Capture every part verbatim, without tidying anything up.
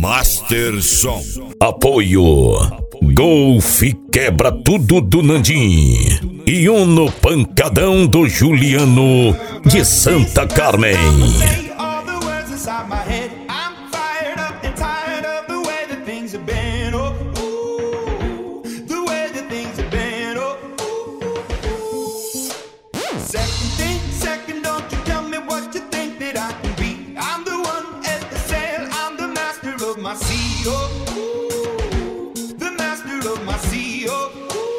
Master Som. Apoio Golf Quebra Tudo do Nandim e Uno Pancadão do Juliano de Santa Carmen. My C E O, the master of my C E O.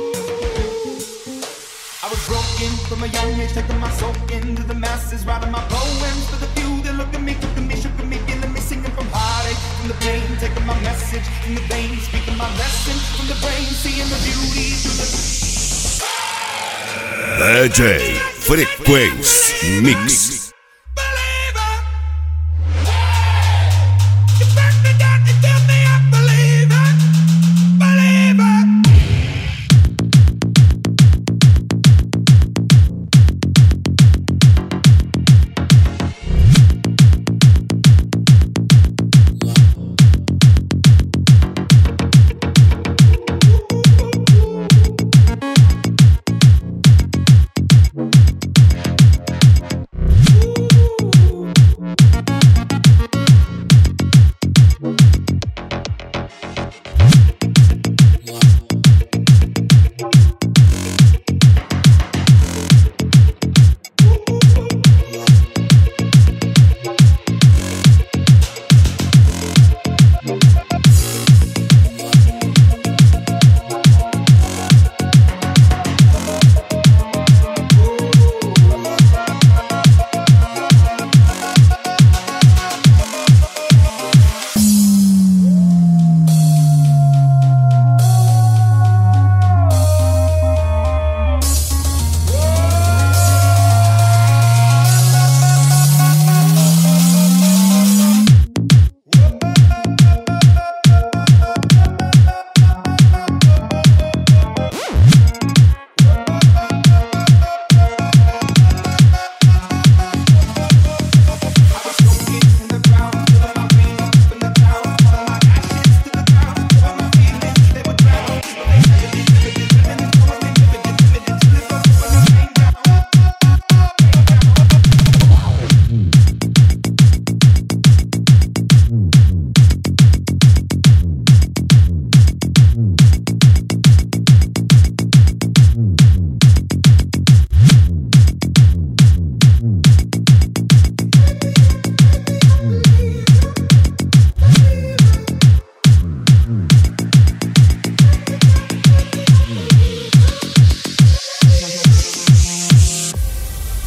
I was broken from a young age, taking my soul into the masses, writing my poems for the few that look at me, took at me, shook at me, feeling me, singing from heartache, from the pain, taking my message in the veins, speaking my lesson from the brain, seeing the beauty through the D J Frequência Mix.